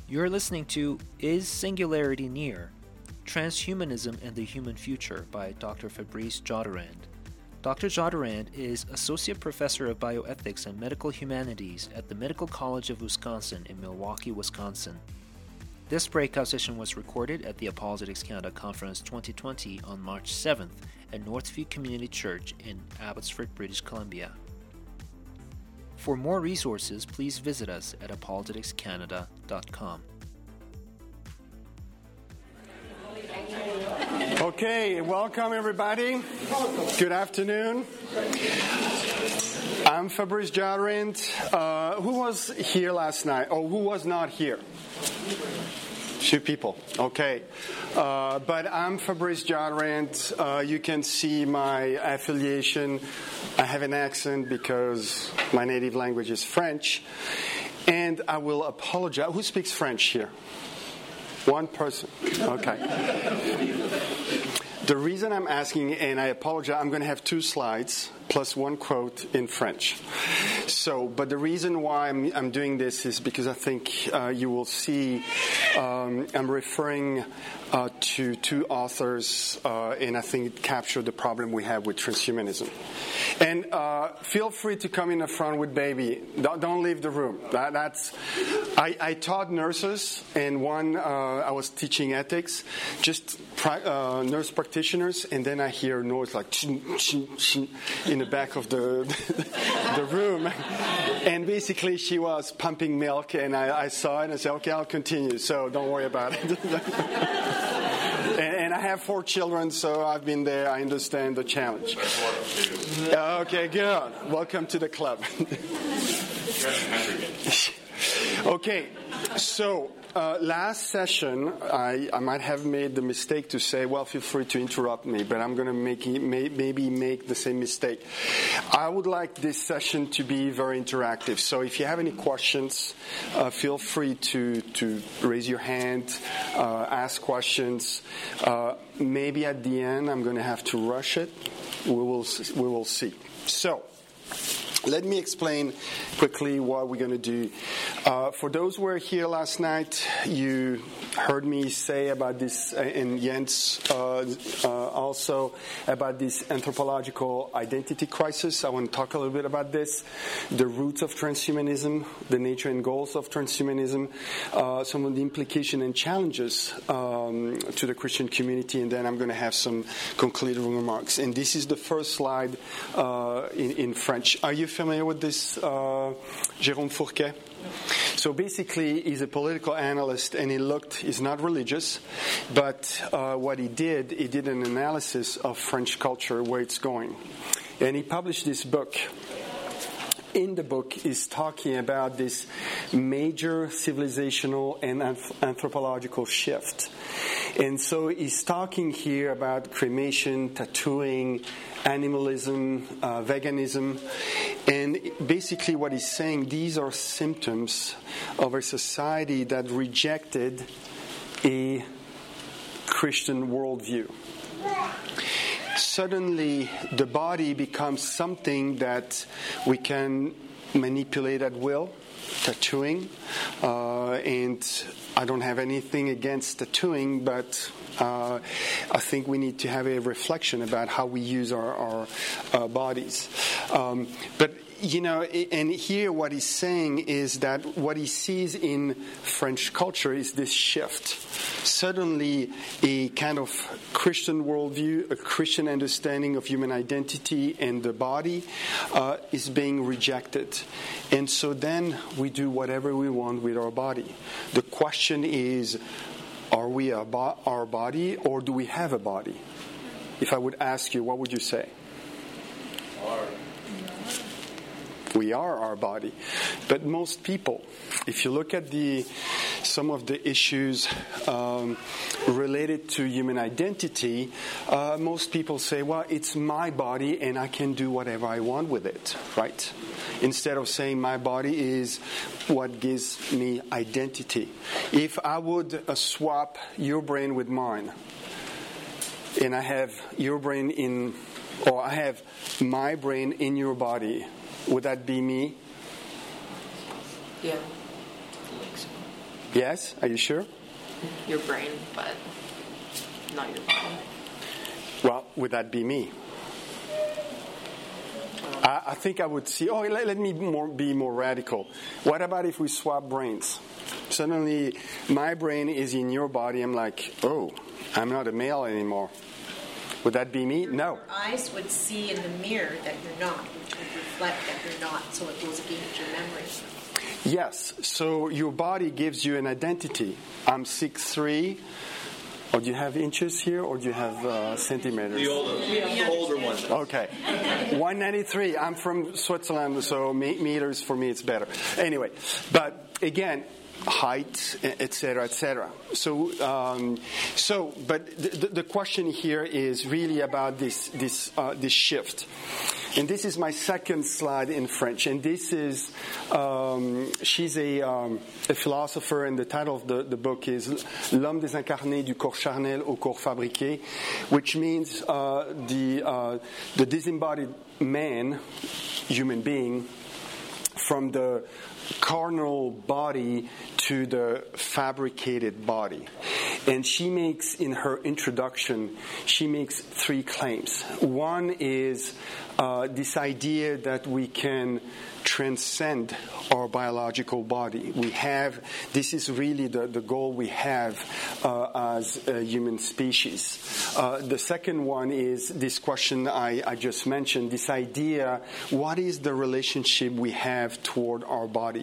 You're listening to Is Singularity Near? Transhumanism and the Human Future by Dr. Fabrice Jodarand. Dr. Jodarand is Associate Professor of Bioethics and Medical Humanities at the Medical College of Wisconsin in Milwaukee, Wisconsin. This breakout session was recorded at the Apologetics Canada Conference 2020 on March 7th at Northview Community Church in Abbotsford, British Columbia. For more resources, please visit us at apologeticscanada.com. Okay, welcome everybody. Good afternoon. I'm Fabrice Jodarand. Who was here last night? Oh, who was not here? Few people. Okay. But I'm Fabrice Jodarand. You can see my affiliation. I have an accent because my native language is French. And I will apologize. Who speaks French here? One person. Okay. The reason I'm asking, and I apologize, I'm going to have 2 slides plus 1 quote in French. But the reason why I'm doing this is because I think you will see I'm referring to 2 authors, and I think it captured the problem we have with transhumanism. And feel free to come in the front with baby. Don't leave the room. I taught nurses, and I was teaching ethics, just nurse practitioners, and then I hear noise like in the back of the room. And basically she was pumping milk, and I saw it and I said, okay, I'll continue, so don't worry about it. And I have 4 children, so I've been there. I understand the challenge. Okay, good. Welcome to the club. Okay, so last session, I might have made the mistake to say, well, feel free to interrupt me, but I'm going to maybe make the same mistake. I would like this session to be very interactive. So if you have any questions, feel free to raise your hand, ask questions. Maybe at the end, I'm going to have to rush it. We will see. So let me explain quickly what we're going to do. For those who were here last night, you heard me say about this, and Jens also, about this anthropological identity crisis. I want to talk a little bit about this, the roots of transhumanism, the nature and goals of transhumanism, some of the implications and challenges to the Christian community, and then I'm going to have some concluding remarks. And this is the first slide in French. Are you familiar with this, Jérôme Fourquet? So basically, he's a political analyst, and he's not religious, but what he did an analysis of French culture, where it's going. And he published this book. In the book, he's talking about this major civilizational and anthropological shift. And so he's talking here about cremation, tattooing, animalism, veganism. And basically what he's saying, these are symptoms of a society that rejected a Christian worldview. Suddenly, the body becomes something that we can manipulate at will, tattooing. And I don't have anything against tattooing, but I think we need to have a reflection about how we use our bodies. But and here what he's saying is that what he sees in French culture is this shift. Suddenly, a kind of Christian worldview, a Christian understanding of human identity and the body is being rejected. And so then we do whatever we want with our body. The question is, are we our body, or do we have a body? If I would ask you, what would you say? We are our body. But most people, if you look at some of the issues related to human identity, most people say, well, it's my body and I can do whatever I want with it, right? Instead of saying my body is what gives me identity. If I would swap your brain with mine, and I have your brain I have my brain in your body, would that be me? Yeah. Yes? Are you sure? Your brain, but not your body. Well, would that be me? I think I would see, let me be more radical. What about if we swap brains? Suddenly, my brain is in your body. I'm like, oh, I'm not a male anymore. Would that be me? No. Your eyes would see in the mirror that you're not, which would reflect that you're not, so it goes against your memory. Yes, so your body gives you an identity. I'm 6'3". Or do you have inches here, or do you have centimeters? The older one. Okay. 193. I'm from Switzerland, so meters for me it's better. Anyway, but again, height, etc., etc. So, but the question here is really about this shift. And this is my second slide in French. And this is, she's a philosopher, and the title of the book is L'homme désincarné du corps charnel au corps fabriqué, which means the disembodied man, human being, from the carnal body to the fabricated body. And she makes, in her introduction, she makes 3 claims. One is this idea that we can transcend our biological body. This is really the goal we have as a human species. The second one is this question I just mentioned, this idea, what is the relationship we have toward our body?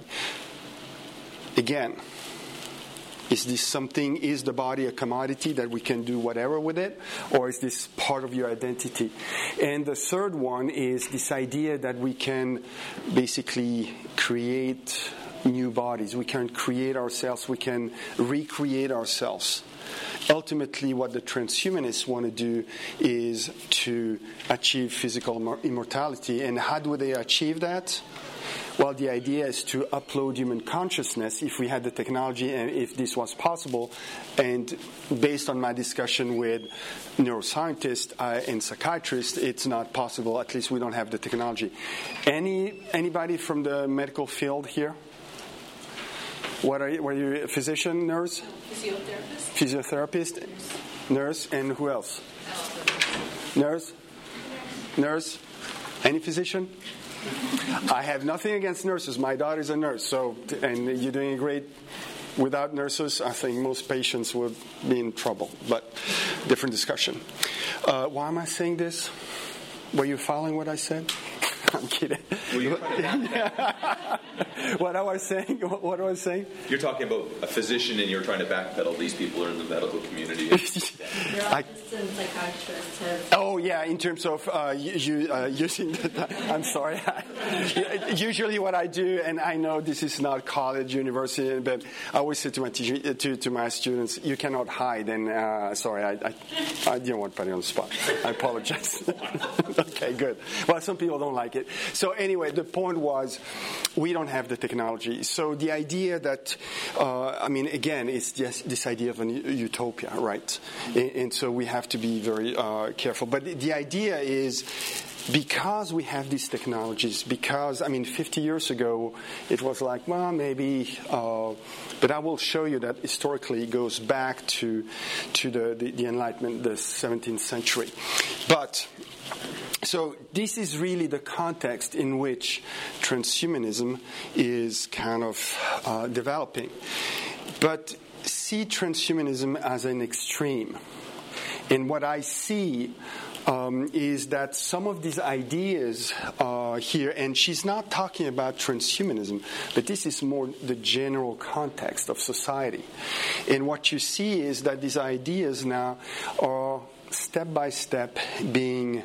Again, is the body a commodity that we can do whatever with it? Or is this part of your identity? And the third one is this idea that we can basically create new bodies. We can create ourselves. We can recreate ourselves. Ultimately, what the transhumanists want to do is to achieve physical immortality. And how do they achieve that? Well, the idea is to upload human consciousness, if we had the technology and if this was possible. And based on my discussion with neuroscientists and psychiatrists, it's not possible. At least we don't have the technology. Anybody from the medical field here? Were you a physician, nurse? Physiotherapist, nurse, and who else? Nurse? Any physician? I have nothing against nurses. My daughter's a nurse, and you're doing great. Without nurses, I think most patients would be in trouble, but different discussion. Why am I saying this? Were you following what I said? I'm kidding. What I was saying? You're talking about a physician and you're trying to backpedal. These people are in the medical community. Neurologists and psychiatrists have... Oh, yeah, in terms of using the... I'm sorry. Usually what I do, and I know this is not college, university, but I always say to my students, you cannot hide. And sorry, I didn't want to put you on the spot. I apologize. Okay, good. Well, some people don't like it. So anyway, the point was, we don't have the technology. So the idea that, again, it's just this idea of a utopia, right? And so we have to be very careful. But the idea is, because we have these technologies, 50 years ago, it was like, well, maybe, but I will show you that historically it goes back to the Enlightenment, the 17th century. But, so this is really the context in which transhumanism is kind of developing. But see transhumanism as an extreme. And what I see is that some of these ideas here, and she's not talking about transhumanism, but this is more the general context of society. And what you see is that these ideas now are step by step being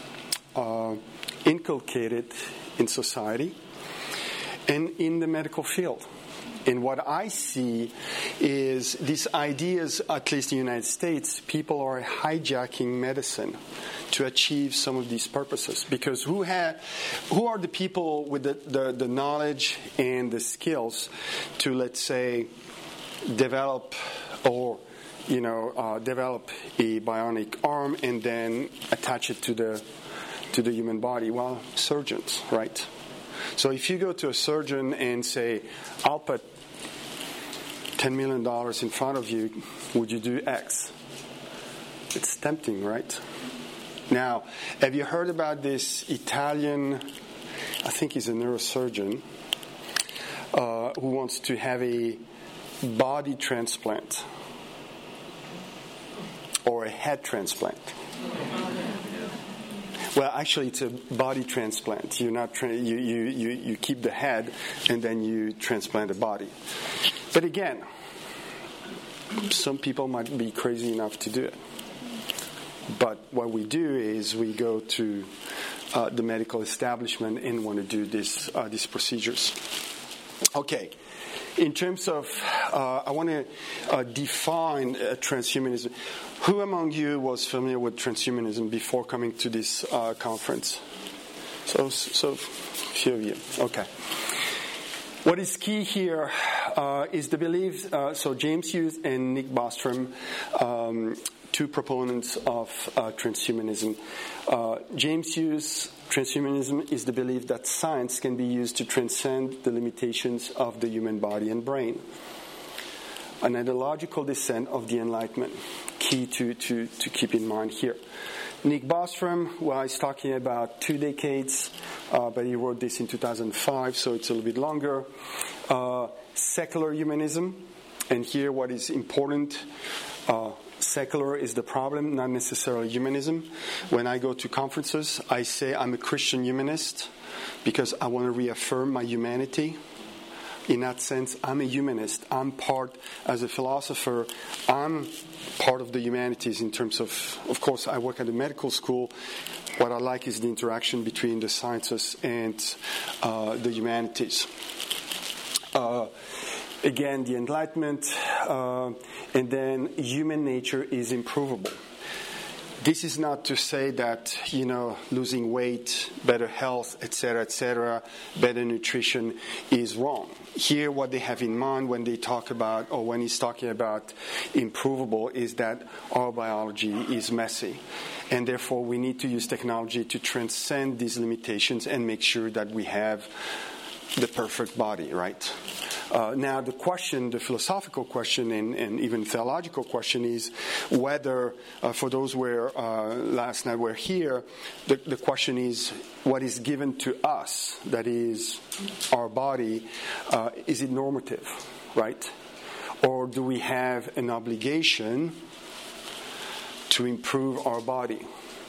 inculcated in society and in the medical field. And what I see is these ideas, at least in the United States, people are hijacking medicine to achieve some of these purposes. Because who are the people with the knowledge and the skills to, let's say, develop a bionic arm and then attach it to the human body? Well, surgeons, right? So if you go to a surgeon and say, I'll put $10 million in front of you, would you do X? It's tempting, right? Now, have you heard about this Italian, I think he's a neurosurgeon, who wants to have a body transplant or a head transplant? Well, actually, it's a body transplant. You're not you keep the head and then you transplant the body. But again, some people might be crazy enough to do it. But what we do is we go to the medical establishment and want to do these procedures. Okay. In terms of, I want to define transhumanism. Who among you was familiar with transhumanism before coming to this conference? So few of you. Okay. What is key here is the belief. So James Hughes and Nick Bostrom, two proponents of transhumanism. James Hughes, transhumanism is the belief that science can be used to transcend the limitations of the human body and brain. An ideological descent of the Enlightenment, key to keep in mind here. Nick Bostrom, well, he's talking about 2 decades, but he wrote this in 2005, so it's a little bit longer. Secular humanism, and here what is important, secular is the problem, not necessarily humanism. When I go to conferences, I say I'm a Christian humanist because I want to reaffirm my humanity. In that sense, I'm a humanist. I'm part, as a philosopher, I'm part of the humanities in terms of course, I work at a medical school. What I like is the interaction between the sciences and the humanities. Again, the Enlightenment, and then human nature is improvable. This is not to say that, losing weight, better health, etc., better nutrition is wrong. Here, what they have in mind when they talk about, or when he's talking about improvable, is that our biology is messy. And therefore, we need to use technology to transcend these limitations and make sure that we have the perfect body, right? Now, the question, the philosophical question and even theological question is whether, for those who were last night were here, the question is what is given to us, that is our body, is it normative, right? Or do we have an obligation to improve our body?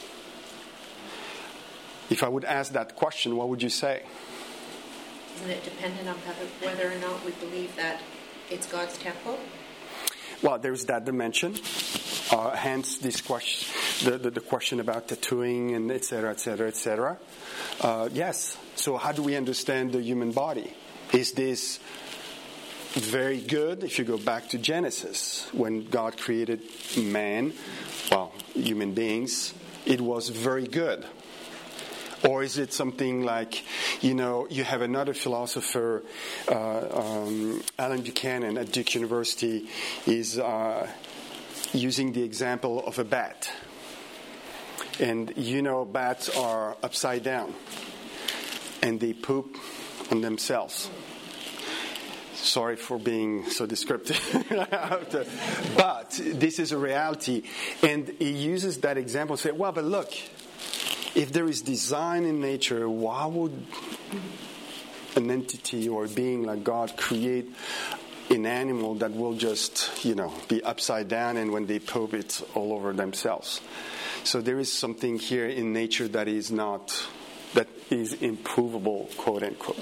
If I would ask that question, what would you say? Isn't it dependent on whether or not we believe that it's God's temple? Well, there's that dimension. Hence, this question, the question about tattooing and et cetera. Yes. So, how do we understand the human body? Is this very good? If you go back to Genesis, when God created man, human beings, it was very good. Or is it something like, you have another philosopher, Alan Buchanan at Duke University, is using the example of a bat. And bats are upside down. And they poop on themselves. Sorry for being so descriptive. But this is a reality. And he uses that example to say, but look, if there is design in nature, why would an entity or a being like God create an animal that will just, be upside down and when they poop it's all over themselves? So there is something here in nature that is improvable, quote unquote.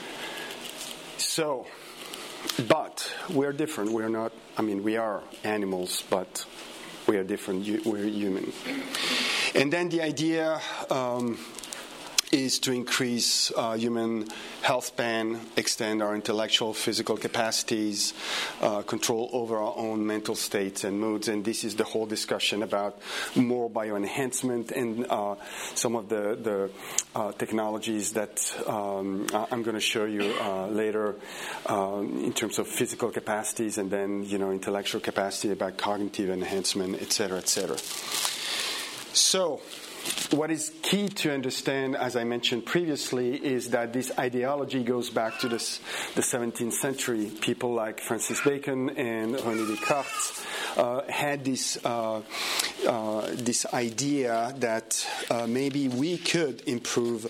So, but we're different. We're not, we are animals, but we are different. We're human. And then the idea is to increase human health span, extend our intellectual, physical capacities, control over our own mental states and moods. And this is the whole discussion about more bioenhancement and some of the technologies that I'm going to show you later in terms of physical capacities and then, intellectual capacity about cognitive enhancement, et cetera, et cetera. So, what is key to understand, as I mentioned previously, is that this ideology goes back to the 17th century. People like Francis Bacon and René Descartes had this idea that maybe we could improve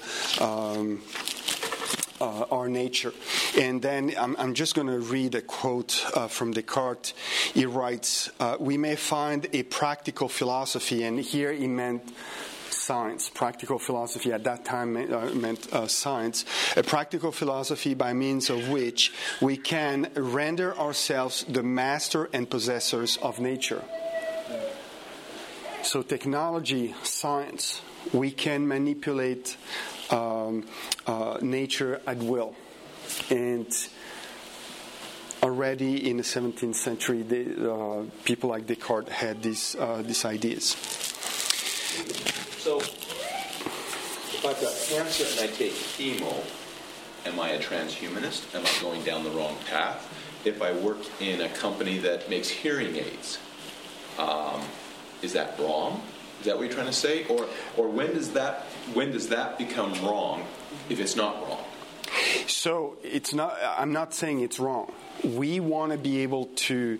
our nature. And then I'm just going to read a quote from Descartes. He writes, "We may find a practical philosophy," and here he meant science. Practical philosophy at that time meant science. A practical philosophy by means of which we can render ourselves the master and possessors of nature. So technology, science, we can manipulate nature at will. And already in the 17th century, people like Descartes had these ideas. So, if I've got cancer and I take chemo, am I a transhumanist? Am I going down the wrong path? If I work in a company that makes hearing aids, is that wrong? Is that what you're trying to say? Or when does that become wrong if it's not wrong? So it's not. I'm not saying it's wrong. We want to be able to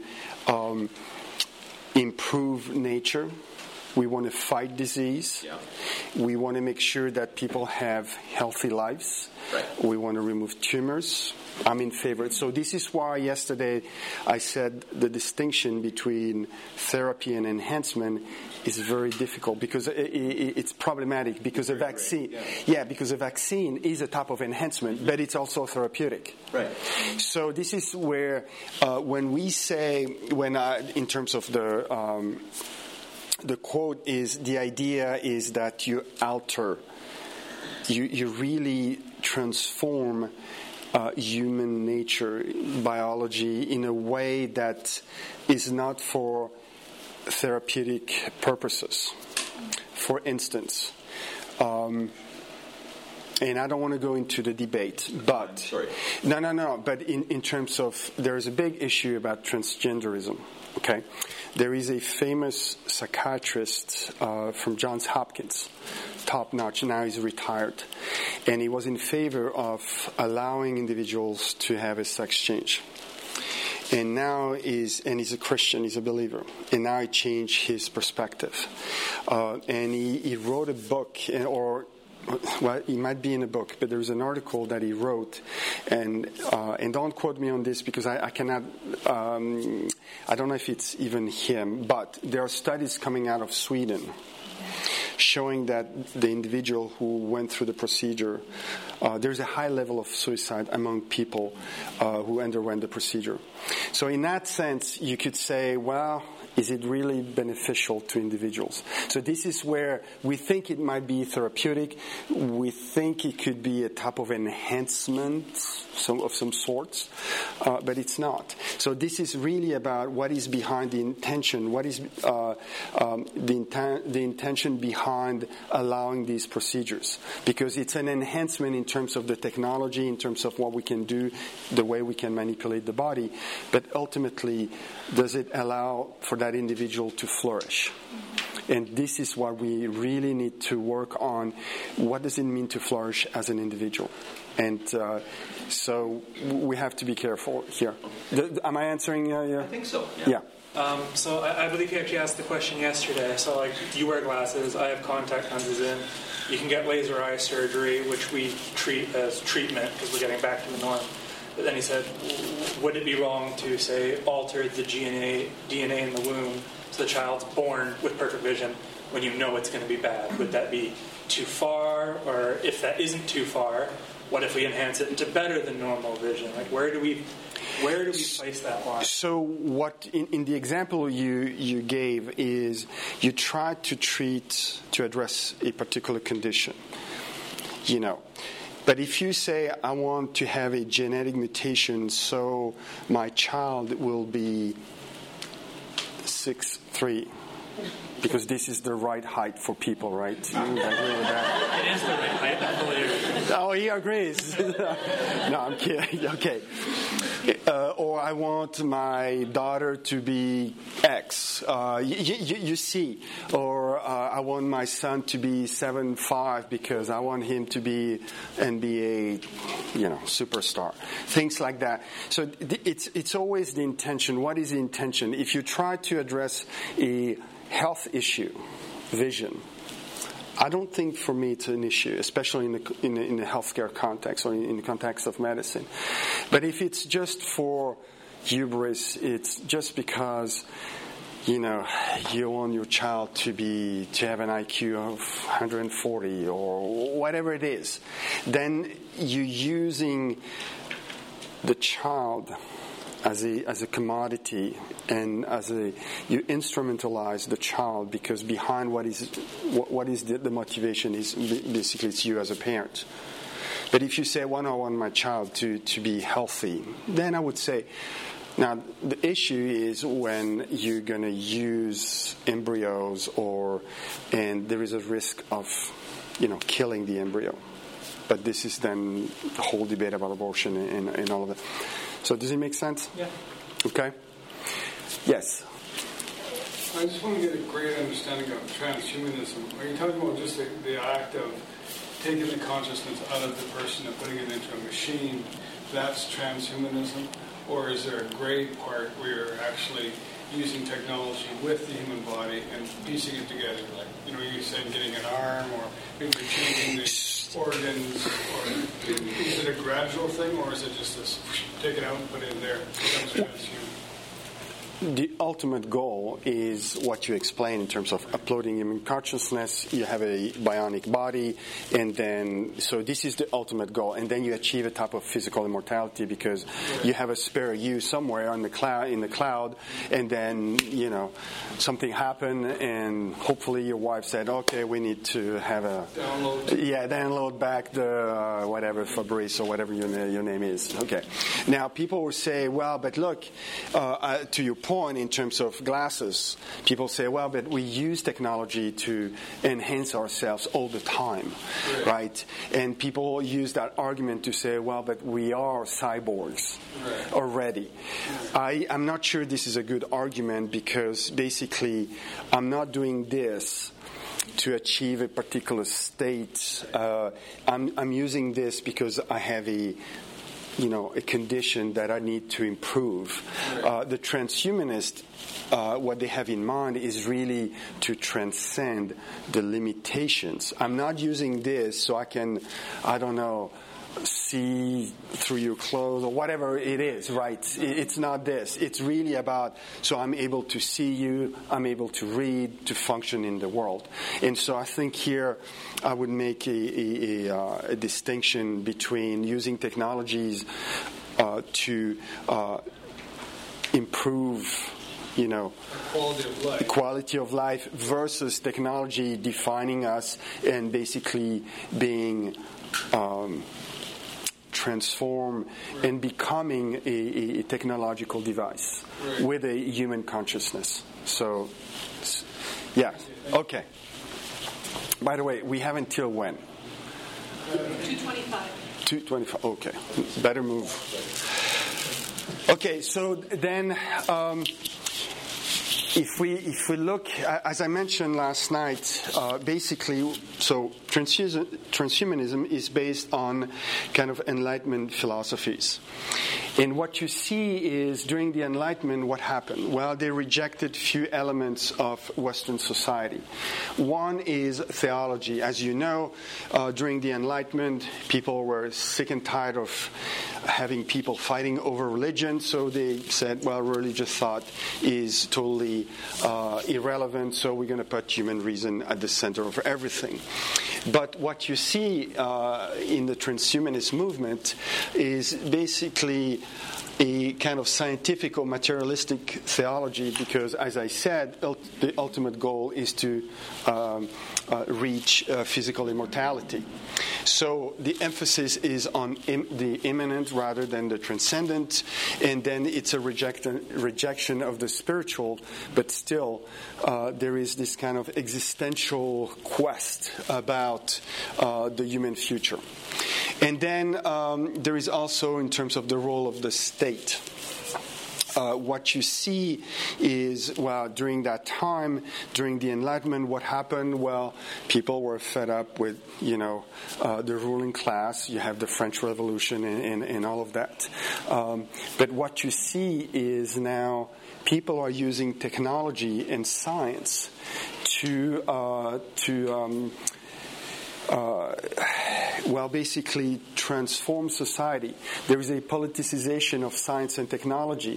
improve nature. We want to fight disease. Yeah. We want to make sure that people have healthy lives. Right. We want to remove tumors. I'm in favor. So this is why yesterday I said the distinction between therapy and enhancement is very difficult because it's problematic because a vaccine, because a vaccine is a type of enhancement, but it's also therapeutic. Right. So this is where when we say, in terms of the quote is, the idea is that you alter, you really transform human nature, biology, in a way that is not for therapeutic purposes. For instance, and I don't want to go into the debate, but sorry. No. But in terms of, there is a big issue about transgenderism. Okay, there is a famous psychiatrist from Johns Hopkins, top notch. Now he's retired, and he was in favor of allowing individuals to have a sex change. And now he's a Christian, he's a believer. And now he changed his perspective, and he wrote a book, well, he might be in a book, but there's an article that he wrote, and don't quote me on this because I cannot, I don't know if it's even him, but there are studies coming out of Sweden showing that the individual who went through the procedure, there's a high level of suicide among people who underwent the procedure. So in that sense, you could say, well, is it really beneficial to individuals? So this is where we think it might be therapeutic. We think it could be a type of enhancement of some sorts, but it's not. So this is really about what is behind the intention. What is the intention behind allowing these procedures? Because it's an enhancement in terms of the technology, in terms of what we can do, the way we can manipulate the body. But ultimately, does it allow for that individual to flourish? And this is what we really need to work on. What does it mean to flourish as an individual? And so we have to be careful here. Am I answering? I think so. Yeah. So I believe you actually asked the question yesterday. So like, you wear glasses, I have contact lenses in. You can get laser eye surgery, which we treat as treatment because we're getting back to the norm. But then he said, would it be wrong to, say, alter the DNA in the womb so the child's born with perfect vision when you know it's going to be bad? Would that be too far? Or if that isn't too far, what if we enhance it into better than normal vision? Like, where do we place that line? So what in the example you gave is you try to address a particular condition, But if you say, I want to have a genetic mutation so my child will be 6'3", because this is the right height for people, right? You agree with that? It is the right height. Oh, he agrees. No, I'm kidding. Okay. Or I want my daughter to be X. You see. Or I want my son to be 7'5" because I want him to be NBA, superstar. Things like that. So it's always the intention. What is the intention? If you try to address a health issue, vision, I don't think for me it's an issue, especially in the healthcare context or in the context of medicine. But if it's just for hubris, it's just because you want your child to have an IQ of 140 or whatever it is, then you're using the child as a commodity, and you instrumentalize the child, because behind what is the motivation is basically it's you as a parent. But if you say, well, I want my child to be healthy, then I would say, now the issue is when you're going to use embryos and there is a risk of killing the embryo. But this is then the whole debate about abortion and all of that. So does it make sense? Yeah. Okay. Yes. I just want to get a great understanding of transhumanism. Are you talking about just the act of taking the consciousness out of the person and putting it into a machine? That's transhumanism? Or is there a gray part where you're actually using technology with the human body and piecing it together? Like, you said getting an arm, or maybe changing the organs, or is it a gradual thing, or is it just this, take it out and put it in there, it becomes transhuman? The ultimate goal is what you explain in terms of uploading human consciousness. You have a bionic body, and then so this is the ultimate goal, and then you achieve a type of physical immortality because you have a spare you somewhere in the cloud, and then something happened, and hopefully your wife said, okay, we need to have a download back the whatever Fabrice or whatever your name is. Okay, now people will say, well, but look, to your point in terms of glasses, people say, well, but we use technology to enhance ourselves all the time, right? And people use that argument to say, well, but we are cyborgs already. I'm not sure this is a good argument, because basically I'm not doing this to achieve a particular state. I'm using this because I have a condition that I need to improve. The transhumanist, what they have in mind is really to transcend the limitations. I'm not using this so I can, see through your clothes or whatever it is, right? It's not this. It's really about, so I'm able to see you, I'm able to read, to function in the world. And so I think here I would make a distinction between using technologies to improve quality of life versus technology defining us and basically being transformed and becoming a technological device with a human consciousness. So, yeah, okay. By the way, we have until when? 2:25. 2:25. Okay, better move. Okay, so then. If we look, as I mentioned last night, basically, so transhumanism is based on kind of Enlightenment philosophies. And what you see is during the Enlightenment, what happened? Well, they rejected few elements of Western society. One is theology. As you know, during the Enlightenment, people were sick and tired of having people fighting over religion, so they said, well, religious thought is totally irrelevant, so we're going to put human reason at the center of everything. But what you see in the transhumanist movement is basically a kind of scientific or materialistic theology, because, as I said, the ultimate goal is to reach physical immortality. So the emphasis is on the immanent rather than the transcendent, and then it's a rejection of the spiritual, but still there is this kind of existential quest about the human future. And then there is also, in terms of the role of the state, what you see is, well, during that time, during the Enlightenment, what happened? Well, people were fed up with, the ruling class. You have the French Revolution and all of that. But what you see is now people are using technology and science to basically transform society. There is a politicization of science and technology.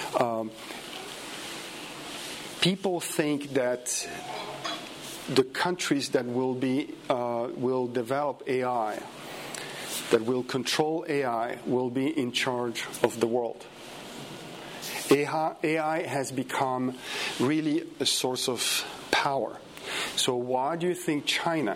People think that the countries that will develop AI, that will control AI, will be in charge of the world. AI has become really a source of power. So why do you think China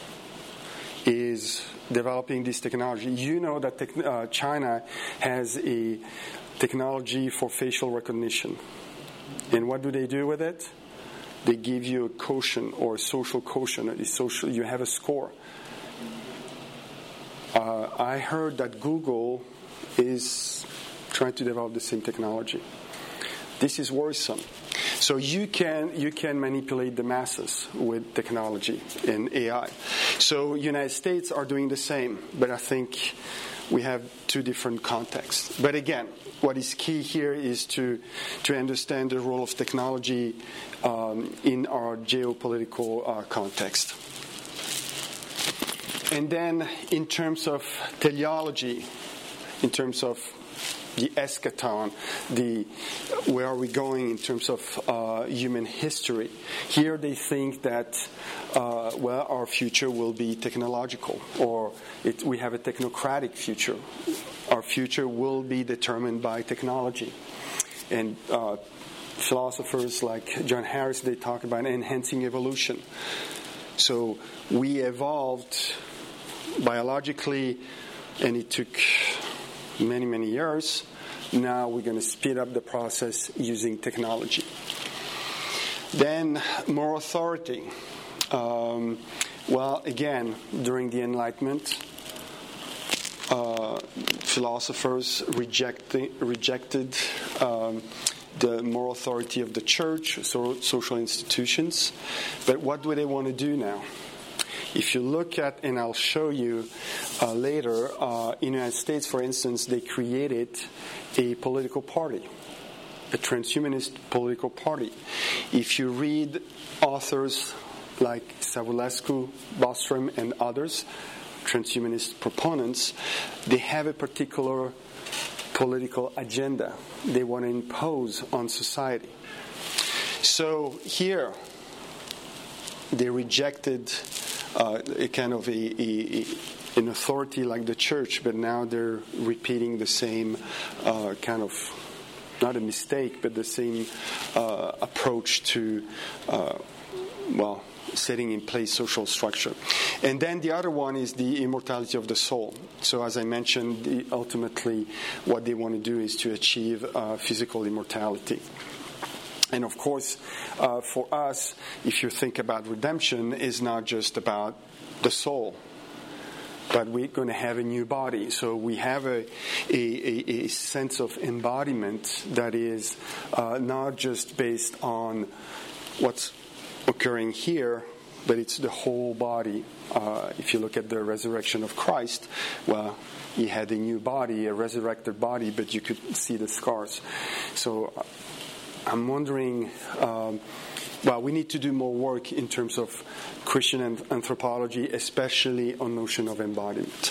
is developing this technology? You know that China has a technology for facial recognition. And what do they do with it? They give you a quotient or a social quotient. You have a score. I heard that Google is trying to develop the same technology. This is worrisome. So you can manipulate the masses with technology and AI. So United States are doing the same, but I think we have two different contexts. But again, what is key here is to understand the role of technology in our geopolitical context. And then in terms of teleology, in terms of the eschaton, where are we going in terms of human history? Here they think that, our future will be technological, or we have a technocratic future. Our future will be determined by technology. And philosophers like John Harris, they talk about enhancing evolution. So we evolved biologically, and it took many, many years. Now we're going to speed up the process using technology. Then more authority. Again, during the Enlightenment, philosophers rejected the moral authority of the church, social institutions. But what do they want to do now? If you look at, and I'll show you later, in the United States, for instance, they created a political party, a transhumanist political party. If you read authors like Savulescu, Bostrom, and others, transhumanist proponents, they have a particular political agenda they want to impose on society. So here, they rejected a kind of an authority like the church, but now they're repeating the same kind of, not a mistake, but the same approach to, setting in place social structure. And then the other one is the immortality of the soul. So as I mentioned, ultimately what they want to do is to achieve physical immortality. And of course, for us, if you think about redemption, is not just about the soul, but we're going to have a new body. So we have a sense of embodiment that is not just based on what's occurring here, but it's the whole body. If you look at the resurrection of Christ, he had a new body, a resurrected body, but you could see the scars. So I'm wondering, we need to do more work in terms of Christian anthropology, especially on notion of embodiment.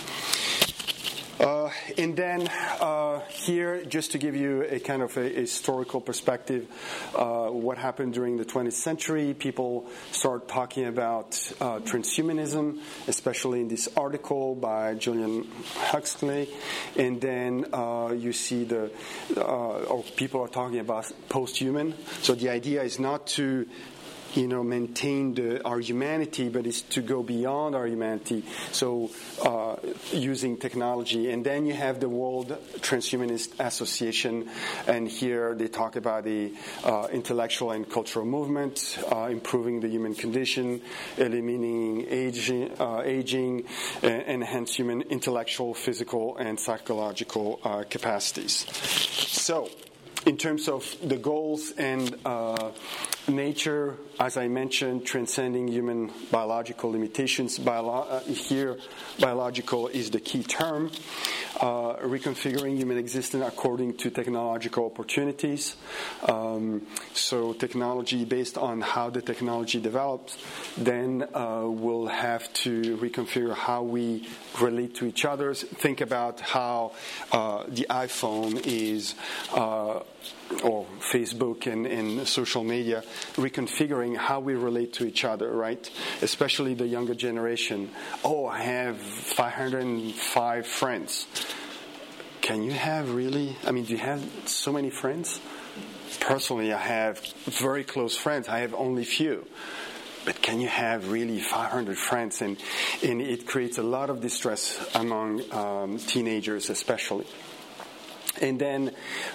And then here, just to give you a kind of a historical perspective, what happened during the 20th century, people start talking about transhumanism, especially in this article by Julian Huxley. And then you see people are talking about post-human. So the idea is not to maintain our humanity, but it's to go beyond our humanity. So using technology. And then you have the World Transhumanist Association, and here they talk about the intellectual and cultural movement, improving the human condition, eliminating aging, enhance human intellectual, physical, and psychological capacities. So, in terms of the goals and nature, as I mentioned, transcending human biological limitations. Here, biological is the key term. Reconfiguring human existence according to technological opportunities. So technology, based on how the technology develops, then we'll have to reconfigure how we relate to each other. Think about how the iPhone is, or Facebook and social media, reconfiguring how we relate to each other, right? Especially the younger generation. Oh, I have 505 friends. Can you have really? I mean, do you have so many friends? Personally, I have very close friends. I have only few. But can you have really 500 friends? And it creates a lot of distress among teenagers especially. And then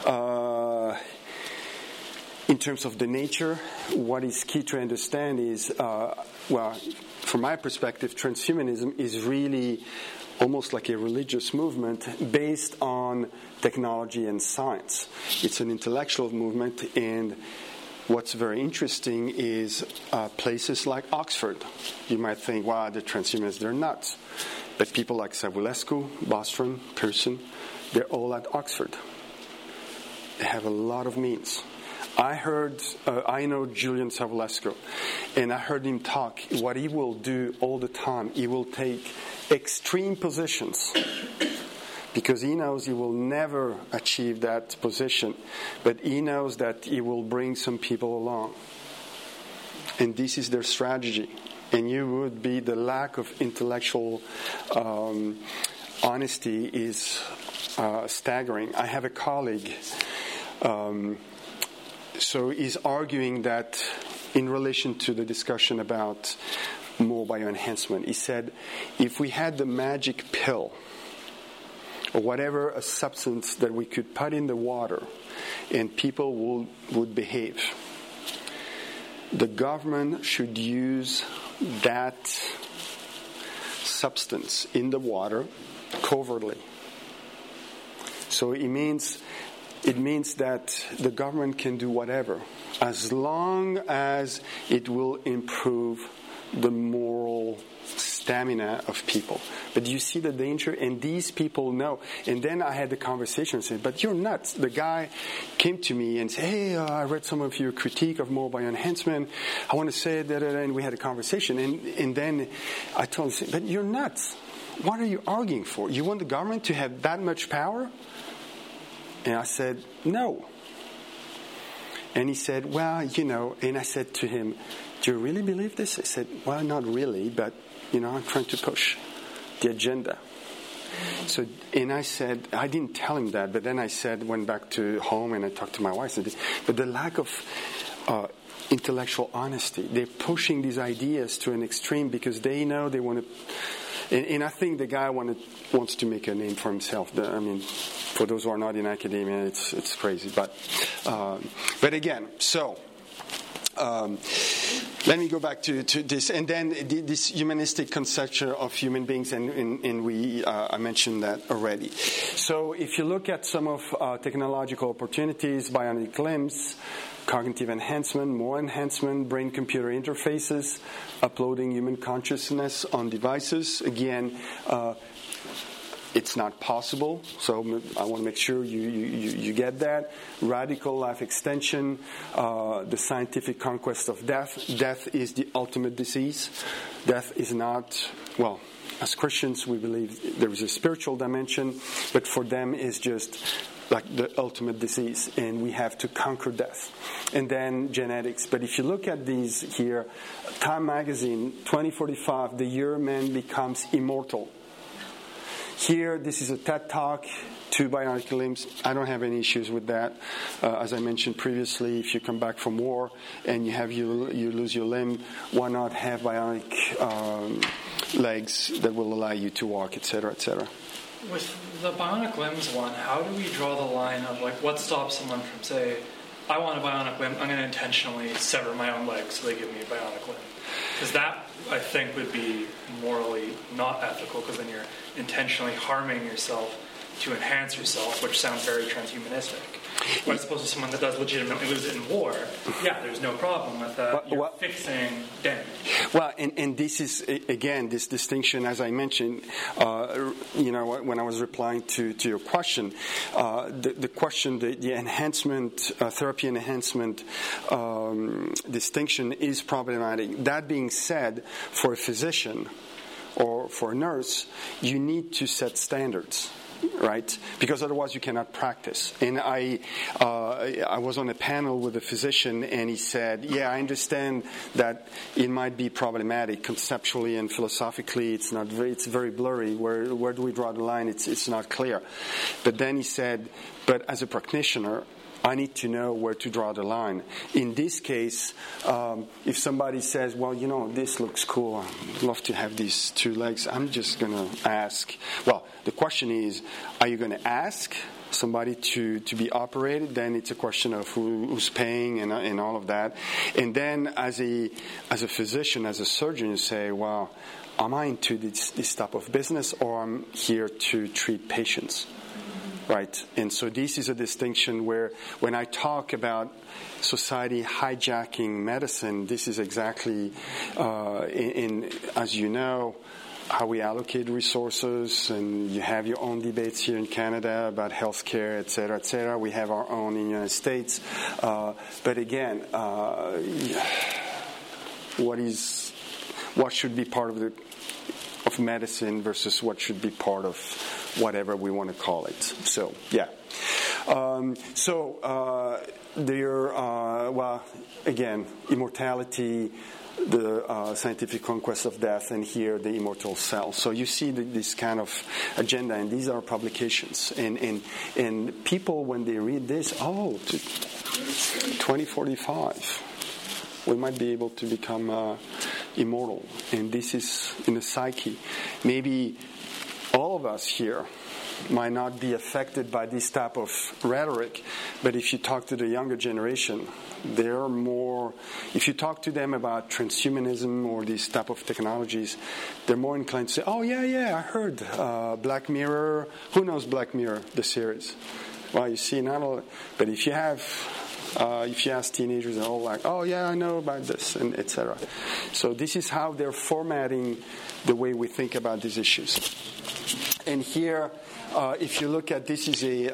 in terms of the nature, what is key to understand is, from my perspective, transhumanism is really almost like a religious movement based on technology and science. It's an intellectual movement, and what's very interesting is places like Oxford. You might think, wow, the transhumanists, they're nuts. But people like Savulescu, Bostrom, Pearson, they're all at Oxford. They have a lot of means. I know Julian Savulescu, and I heard him talk. What he will do all the time, he will take extreme positions because he knows he will never achieve that position, but he knows that he will bring some people along. And this is their strategy. And you would be, the lack of intellectual honesty is staggering. I have a colleague, so he's arguing that in relation to the discussion about more bioenhancement, he said, if we had the magic pill, or whatever a substance that we could put in the water, and people would behave, the government should use that substance in the water covertly. So it means that the government can do whatever as long as it will improve the moral stamina of people. But you see the danger, and these people know. And then I had the conversation and said, but you're nuts. The guy came to me and said, hey, I read some of your critique of mobile enhancement. I want to say that, and we had a conversation. And then I told him, but you're nuts. What are you arguing for? You want the government to have that much power? And I said, no. And he said, well, and I said to him, do you really believe this? I said, well, not really, but, I'm trying to push the agenda. So, and I said, I didn't tell him that, but then I went back to home and I talked to my wife. But the lack of intellectual honesty, they're pushing these ideas to an extreme because they know they want to. And I think the guy wants to make a name for himself. For those who are not in academia, it's crazy. But again, so let me go back to this, and then this humanistic conception of human beings, and I mentioned that already. So if you look at some of technological opportunities, bionic limbs, cognitive enhancement, more enhancement, brain-computer interfaces, uploading human consciousness on devices. Again, it's not possible, so I want to make sure you get that. Radical life extension, the scientific conquest of death. Death is the ultimate disease. Death is not, as Christians we believe there is a spiritual dimension, but for them it's just like the ultimate disease, and we have to conquer death. And then genetics. But if you look at these here, Time Magazine, 2045, the year man becomes immortal. Here, this is a TED Talk. 2 bionic limbs, I don't have any issues with that. As I mentioned previously, if you come back from war and you lose your limb, why not have bionic legs that will allow you to walk, etc., etc. With the bionic limbs one, how do we draw the line of like what stops someone from say, I want a bionic limb, I'm going to intentionally sever my own leg so they give me a bionic limb? Because that, I think, would be morally not ethical, because then you're intentionally harming yourself to enhance yourself, which sounds very transhumanistic. But as opposed to someone that does legitimately lose it in war, yeah, there's no problem with that. You're fixing damage. Well, and this is, again, this distinction, as I mentioned, when I was replying to your question, the question, the enhancement, therapy enhancement distinction is problematic. That being said, for a physician or for a nurse, you need to set standards. Right, because otherwise you cannot practice. And I was on a panel with a physician, and he said, "Yeah, I understand that it might be problematic conceptually and philosophically. It's very blurry. Where do we draw the line? It's not clear." But then he said, "But as a practitioner, I need to know where to draw the line." In this case, if somebody says, "Well, this looks cool. I'd love to have these 2 legs," I'm just going to ask. Well, the question is, are you going to ask somebody to be operated? Then it's a question of who's paying and all of that. And then as a physician, as a surgeon, you say, "Well, am I into this type of business, or I'm here to treat patients?" Right, and so this is a distinction where when I talk about society hijacking medicine, this is exactly, as you know, how we allocate resources, and you have your own debates here in Canada about healthcare, et cetera, et cetera. We have our own in the United States. But again, what should be part of medicine versus what should be part of whatever we want to call it. So, yeah. Again, immortality, the scientific conquest of death, and here the immortal cell. So you see this kind of agenda, and these are publications. And people, when they read this, 2045, we might be able to become immortal. And this is in the psyche. Maybe all of us here might not be affected by this type of rhetoric, but if you talk to the younger generation, they're more, if you talk to them about transhumanism or these type of technologies, they're more inclined to say, "Oh, yeah, I heard Black Mirror." Who knows Black Mirror, the series? Well, you see, not all, but if you ask teenagers, they're all like, "Oh, yeah, I know about this," and etc. So this is how they're formatting the way we think about these issues. And here, if you look at this, is a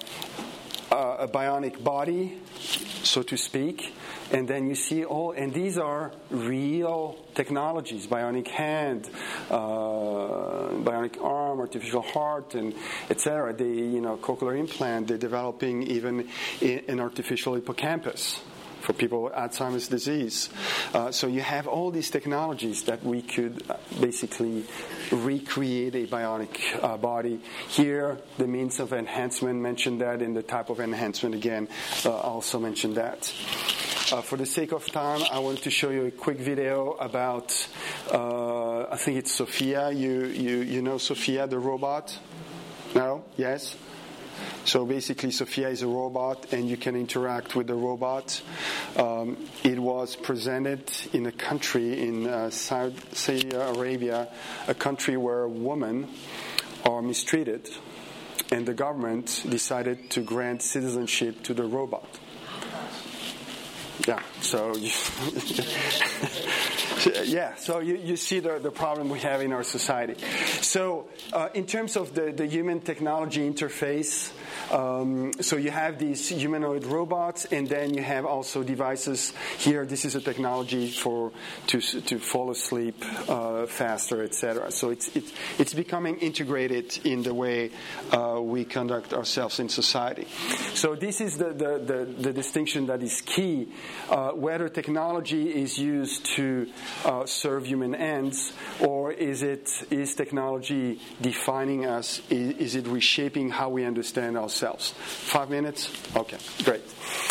bionic body, so to speak, and then you see and these are real technologies: bionic hand, bionic arm, artificial heart, and etc. Cochlear implant. They're developing even an artificial hippocampus for people with Alzheimer's disease. So you have all these technologies that we could basically recreate a bionic body. Here, the means of enhancement, mentioned that, and the type of enhancement, again, also mentioned that. For the sake of time, I want to show you a quick video about, I think it's Sophia. You know Sophia, the robot? No? Yes? So basically, Sophia is a robot, and you can interact with the robot. It was presented in a country in Saudi Arabia, a country where women are mistreated, and the government decided to grant citizenship to the robot. Yeah, so you see the problem we have in our society. So in terms of the human technology interface, so you have these humanoid robots, and then you have also devices. Here, this is a technology to fall asleep faster, etc. So it's becoming integrated in the way we conduct ourselves in society. So this is the distinction that is key. Whether technology is used to serve human ends, or is technology technology defining us? Is it reshaping how we understand ourselves? 5 minutes? Okay, great.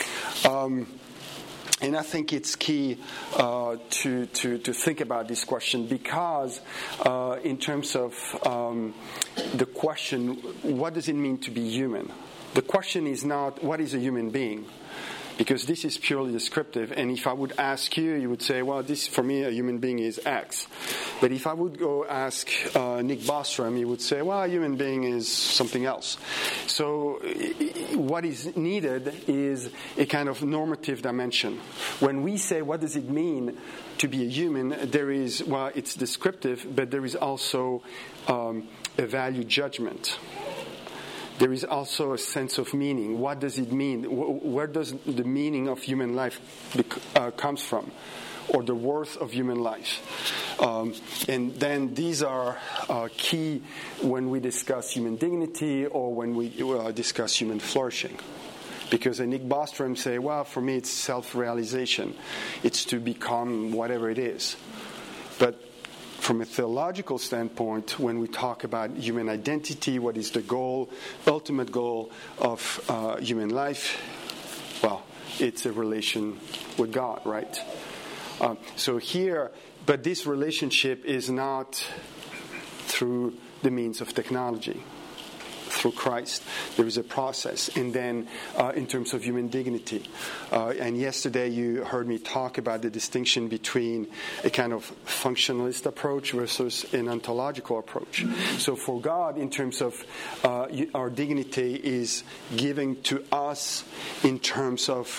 And I think it's key to think about this question because in terms of the question, what does it mean to be human? The question is not, what is a human being? Because this is purely descriptive. And if I would ask you, you would say, well, this for me, a human being is X. But if I would go ask Nick Bostrom, he would say, well, a human being is something else. So what is needed is a kind of normative dimension. When we say, what does it mean to be a human, there is, well, it's descriptive, but there is also a value judgment. There is also a sense of meaning. What does it mean? Where does the meaning of human life comes from? Or the worth of human life? And then these are key when we discuss human dignity or when we discuss human flourishing. Because Nick Bostrom say, well, for me it's self-realization. It's to become whatever it is. But from a theological standpoint, when we talk about human identity, what is the goal, ultimate goal of human life? Well, it's a relation with God, right? So here, but this relationship is not through the means of technology. Through Christ, there is a process. And then in terms of human dignity. And yesterday you heard me talk about the distinction between a kind of functionalist approach versus an ontological approach. So for God, in terms of our dignity is giving to us in terms of,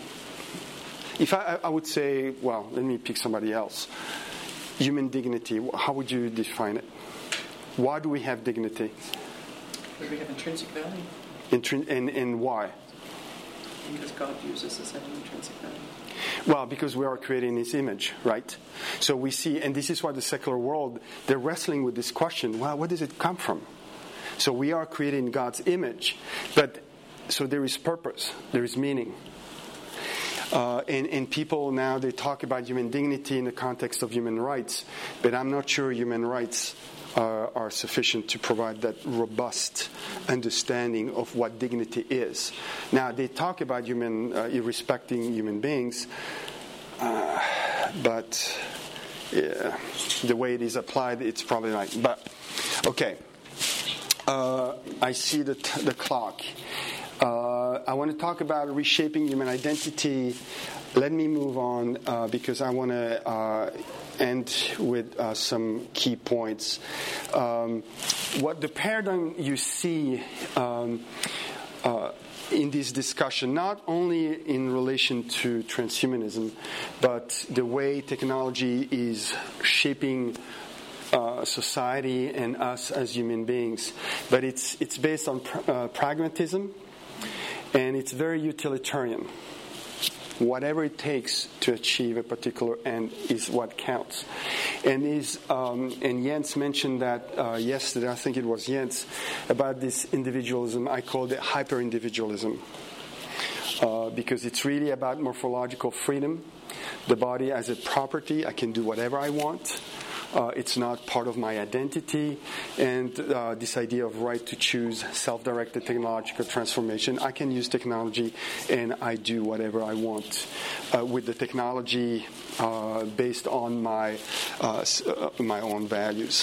if I would say, well, let me pick somebody else. Human dignity, how would you define it? Why do we have dignity? We have intrinsic value. And why? Because God uses us as an intrinsic value. Well, because we are created in His image, right? So we see, and this is why the secular world, they're wrestling with this question, well, where does it come from? So we are created in God's image, but so there is purpose, there is meaning. And people now, they talk about human dignity in the context of human rights, but I'm not sure human rights are sufficient to provide that robust understanding of what dignity is. Now, they talk about respecting human beings, but the way it is applied, it's probably right. But, okay, I see the clock. I want to talk about reshaping human identity. Let me move on because I want to end with some key points. What the paradigm you see in this discussion, not only in relation to transhumanism, but the way technology is shaping society and us as human beings. But it's based on pragmatism, and it's very utilitarian. Whatever it takes to achieve a particular end is what counts. And Jens mentioned that yesterday, I think it was Jens, about this individualism. I called it hyper-individualism because it's really about morphological freedom. The body as a property, I can do whatever I want. It's not part of my identity. And this idea of right to choose, self-directed technological transformation. I can use technology and I do whatever I want with the technology based on my own values.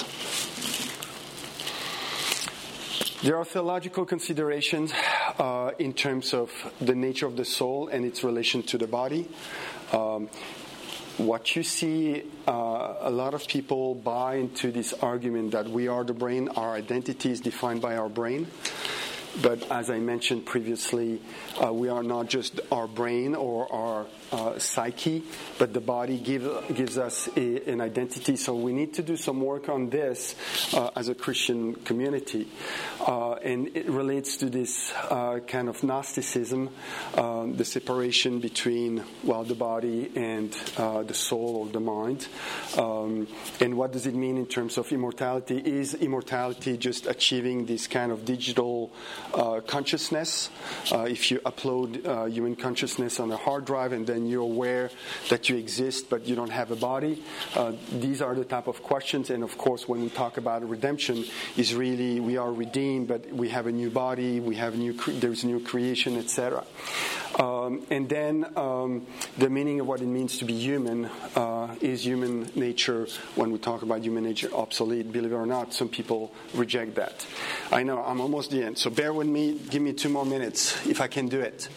There are theological considerations in terms of the nature of the soul and its relation to the body. What you see, a lot of people buy into this argument that we are the brain, our identity is defined by our brain. But as I mentioned previously, we are not just our brain or our psyche, but the body gives us an identity. So we need to do some work on this as a Christian community. And it relates to this kind of Gnosticism, the separation between, the body and the soul or the mind. And what does it mean in terms of immortality? Is immortality just achieving this kind of digital consciousness. If you upload human consciousness on a hard drive and then you're aware that you exist but you don't have a body, these are the type of questions. And of course, when we talk about redemption, is really we are redeemed, but we have a new body, we have there's new creation, etc. And then the meaning of what it means to be human. Is human nature, when we talk about human nature, obsolete? Believe it or not, some people reject that. I know, I'm almost the end, so bear with me. Give me 2 more minutes if I can do it.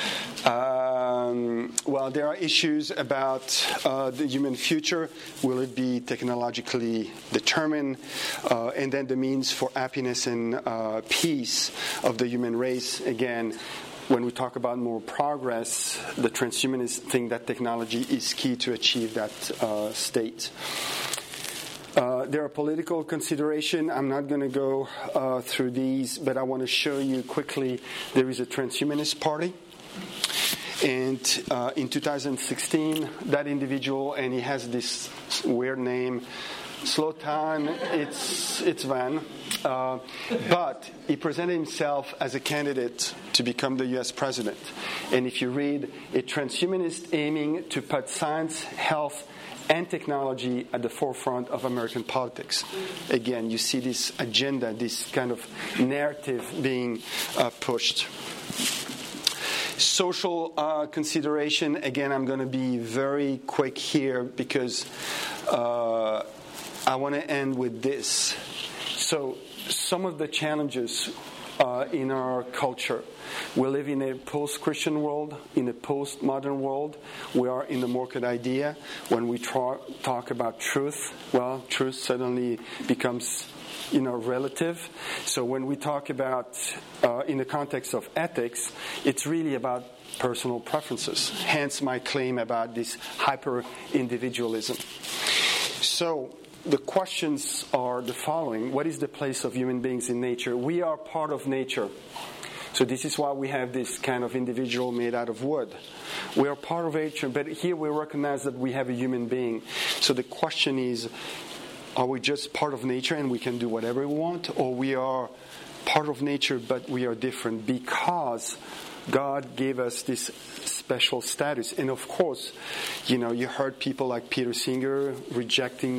Well, there are issues about the human future. Will it be technologically determined? And then the means for happiness and peace of the human race. Again, when we talk about more progress, the transhumanists think that technology is key to achieve that state. There are political considerations. I'm not going to go through these, but I want to show you quickly there is a transhumanist party. And in 2016, that individual, and he has this weird name, Slotan, it's Van, but he presented himself as a candidate to become the U.S. president. And if you read, a transhumanist aiming to put science, health, and technology at the forefront of American politics. Again, you see this agenda, this kind of narrative being pushed. Social consideration, again, I'm going to be very quick here because I want to end with this. So, some of the challenges in our culture. We live in a post-Christian world, in a post-modern world. We are in the market idea. When we talk about truth, well, truth suddenly becomes, relative. So when we talk about, in the context of ethics, it's really about personal preferences. Hence my claim about this hyper-individualism. So the questions are the following. What is the place of human beings in nature? We are part of nature. So this is why we have this kind of individual made out of wood. We are part of nature, but here we recognize that we have a human being. So the question is, are we just part of nature and we can do whatever we want? Or we are part of nature, but we are different because God gave us this special status. And of course, you heard people like Peter Singer rejecting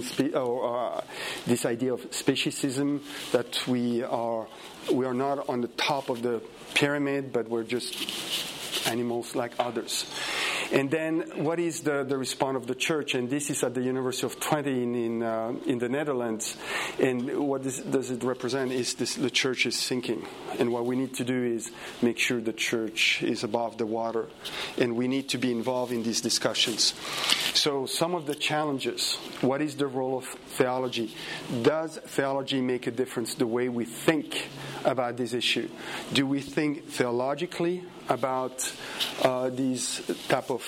this idea of speciesism, that we are not on the top of the pyramid, but we're just animals like others. And then, what is the response of the church? And this is at the University of Twente in the Netherlands. And what does it represent is the church is sinking. And what we need to do is make sure the church is above the water. And we need to be involved in these discussions. So some of the challenges. What is the role of theology? Does theology make a difference the way we think about this issue? Do we think theologically about these type of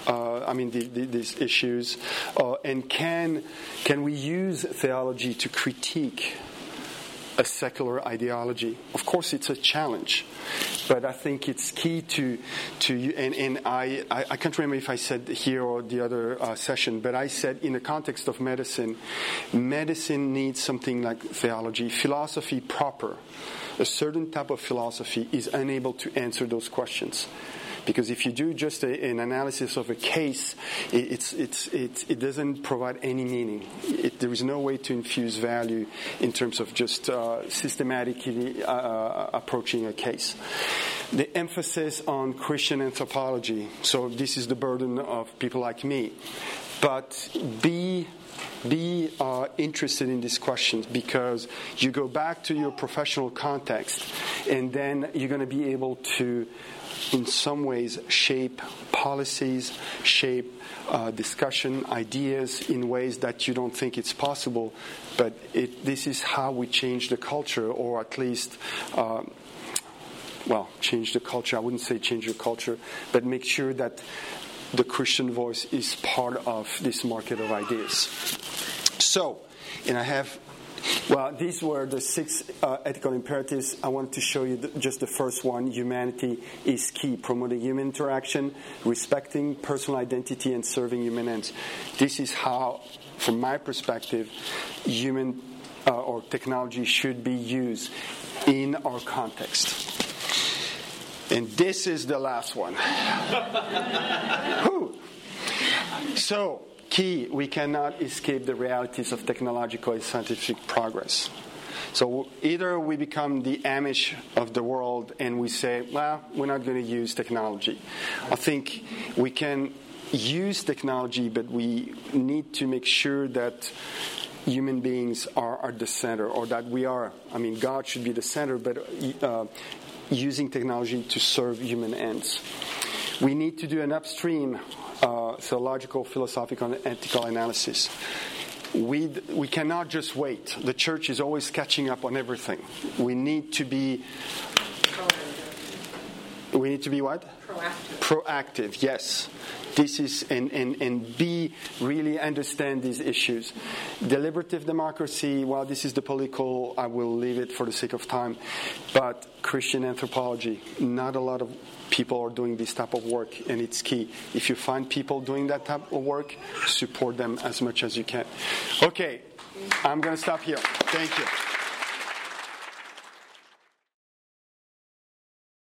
these issues, and can we use theology to critique a secular ideology? Of course, it's a challenge, but I think it's key to and I can't remember if I said here or the other session, but I said in the context of medicine needs something like theology, philosophy proper. A certain type of philosophy is unable to answer those questions. Because if you do just an analysis of a case, it doesn't provide any meaning. There is no way to infuse value in terms of just systematically approaching a case. The emphasis on Christian anthropology. So this is the burden of people like me. But be interested in these questions, because you go back to your professional context and then you're going to be able to, in some ways, shape policies, shape discussion, ideas in ways that you don't think it's possible. But this is how we change the culture, or at least change the culture. I wouldn't say change the culture, but make sure that the Christian voice is part of this market of ideas. So, these were the 6 ethical imperatives. I want to show you just the first one. Humanity is key. Promoting human interaction, respecting personal identity, and serving human ends. This is how, from my perspective, human or technology should be used in our context. And this is the last one. Whew. So, key, we cannot escape the realities of technological and scientific progress. So either we become the Amish of the world and we say, well, we're not going to use technology. I think we can use technology, but we need to make sure that human beings are at the center, or that we are, God should be the center, but using technology to serve human ends. We need to do an upstream theological, philosophical, and ethical analysis. We cannot just wait. The church is always catching up on everything. We need to be what? Proactive, yes. This is, and be, really understand these issues. Deliberative democracy, well, this is the political, I will leave it for the sake of time. But Christian anthropology, not a lot of people are doing this type of work, and it's key. If you find people doing that type of work, support them as much as you can. Okay, I'm going to stop here. Thank you.